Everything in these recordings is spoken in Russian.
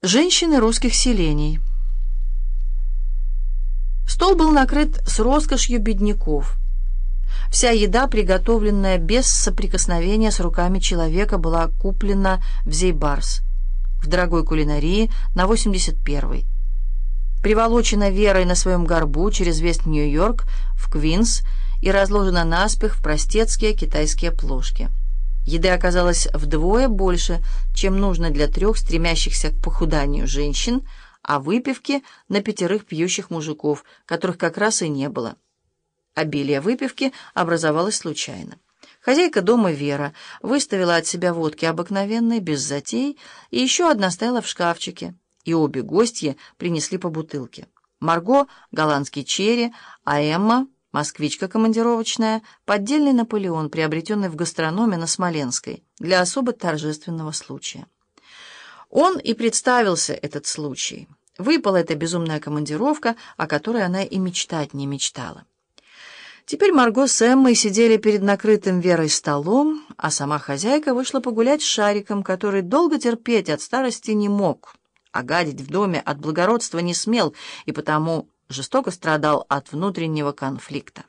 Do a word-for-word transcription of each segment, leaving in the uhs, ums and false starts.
Женщины русских селений. Стол был накрыт с роскошью бедняков. Вся еда, приготовленная без соприкосновения с руками человека, была куплена в Зейбарс, в дорогой кулинарии на восемьдесят первой. Приволочена Верой на своем горбу через весь Нью-Йорк в Квинс и разложена наспех в простецкие китайские плошки. Еды оказалось вдвое больше, чем нужно для трех стремящихся к похуданию женщин, а выпивки на пятерых пьющих мужиков, которых как раз и не было. Обилие выпивки образовалось случайно. Хозяйка дома Вера выставила от себя водки обыкновенной, без затей, и еще одна стояла в шкафчике, и обе гостья принесли по бутылке. Марго — голландский черри, а Эмма — москвичка командировочная, поддельный Наполеон, приобретенный в гастрономе на Смоленской для особо торжественного случая. Он и представился, этот случай. Выпала эта безумная командировка, о которой она и мечтать не мечтала. Теперь Марго с Эммой сидели перед накрытым Верой столом, а сама хозяйка вышла погулять с Шариком, который долго терпеть от старости не мог, а гадить в доме от благородства не смел и потому жестоко страдал от внутреннего конфликта.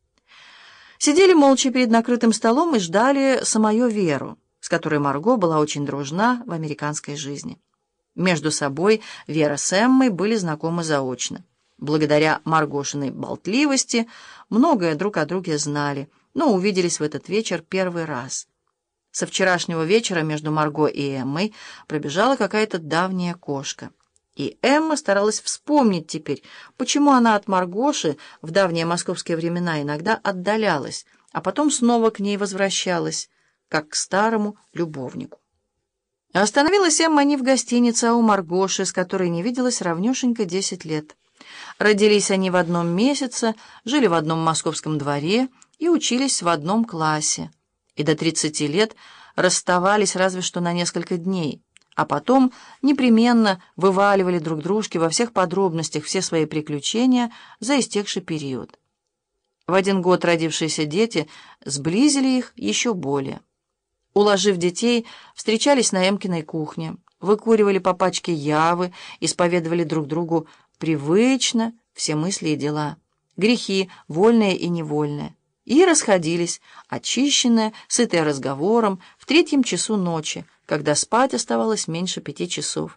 Сидели молча перед накрытым столом и ждали самую Веру, с которой Марго была очень дружна в американской жизни. Между собой Вера с Эммой были знакомы заочно. Благодаря Маргошиной болтливости многое друг о друге знали, но увиделись в этот вечер первый раз. Со вчерашнего вечера между Марго и Эммой пробежала какая-то давняя кошка. И Эмма старалась вспомнить теперь, почему она от Маргоши в давние московские времена иногда отдалялась, а потом снова к ней возвращалась, как к старому любовнику. Остановилась Эмма не в гостинице, а у Маргоши, с которой не виделась равнешенько десять лет. Родились они в одном месяце, жили в одном московском дворе и учились в одном классе. И до тридцати лет расставались разве что на несколько дней, а потом непременно вываливали друг дружке во всех подробностях все свои приключения за истекший период. В один год родившиеся дети сблизили их еще более. Уложив детей, встречались на Эмкиной кухне, выкуривали по пачке явы, исповедовали друг другу привычно все мысли и дела, грехи, вольные и невольные, и расходились, очищенные, сытые разговором, в третьем часу ночи, когда спать оставалось меньше пяти часов.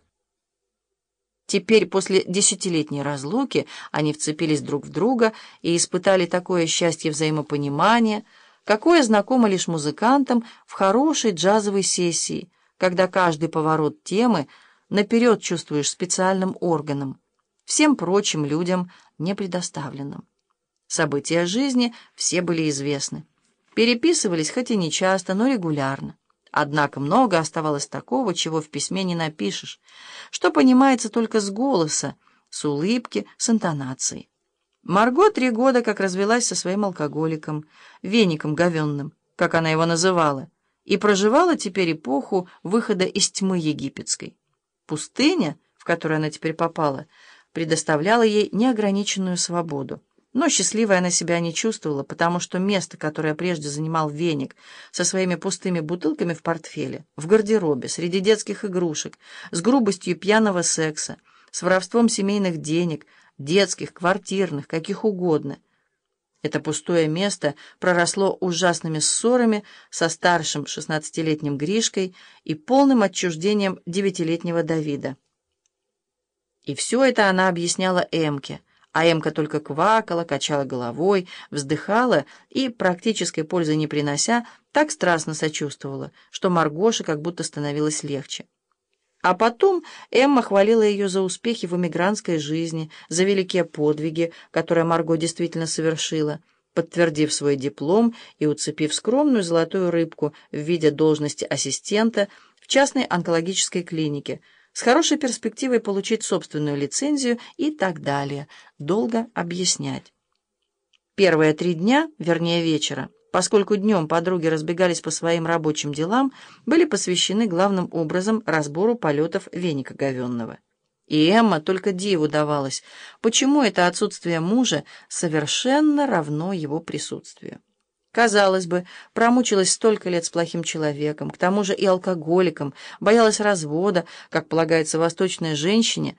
Теперь, после десятилетней разлуки, они вцепились друг в друга и испытали такое счастье взаимопонимания, какое знакомо лишь музыкантам в хорошей джазовой сессии, когда каждый поворот темы наперед чувствуешь специальным органом, всем прочим людям не предоставленным. События жизни все были известны. Переписывались хоть и не часто, но регулярно. Однако много оставалось такого, чего в письме не напишешь, что понимается только с голоса, с улыбки, с интонацией. Марго три года как развелась со своим алкоголиком, веником говенным, как она его называла, и проживала теперь эпоху выхода из тьмы египетской. Пустыня, в которую она теперь попала, предоставляла ей неограниченную свободу. Но счастливой она себя не чувствовала, потому что место, которое прежде занимал веник со своими пустыми бутылками в портфеле, в гардеробе, среди детских игрушек, с грубостью пьяного секса, с воровством семейных денег, детских, квартирных, каких угодно. Это пустое место проросло ужасными ссорами со старшим шестнадцатилетним Гришкой и полным отчуждением девятилетнего Давида. И все это она объясняла Эмке, а Эмка только квакала, качала головой, вздыхала и, практической пользы не принося, так страстно сочувствовала, что Маргоше как будто становилось легче. А потом Эмма хвалила ее за успехи в эмигрантской жизни, за великие подвиги, которые Марго действительно совершила, подтвердив свой диплом и уцепив скромную золотую рыбку в виде должности ассистента в частной онкологической клинике, с хорошей перспективой получить собственную лицензию и так далее. Долго объяснять. Первые три дня, вернее вечера, поскольку днем подруги разбегались по своим рабочим делам, были посвящены главным образом разбору полетов веника говенного. И Эмма только диву давалась, почему это отсутствие мужа совершенно равно его присутствию. Казалось бы, промучилась столько лет с плохим человеком, к тому же и алкоголиком, боялась развода, как полагается восточной женщине,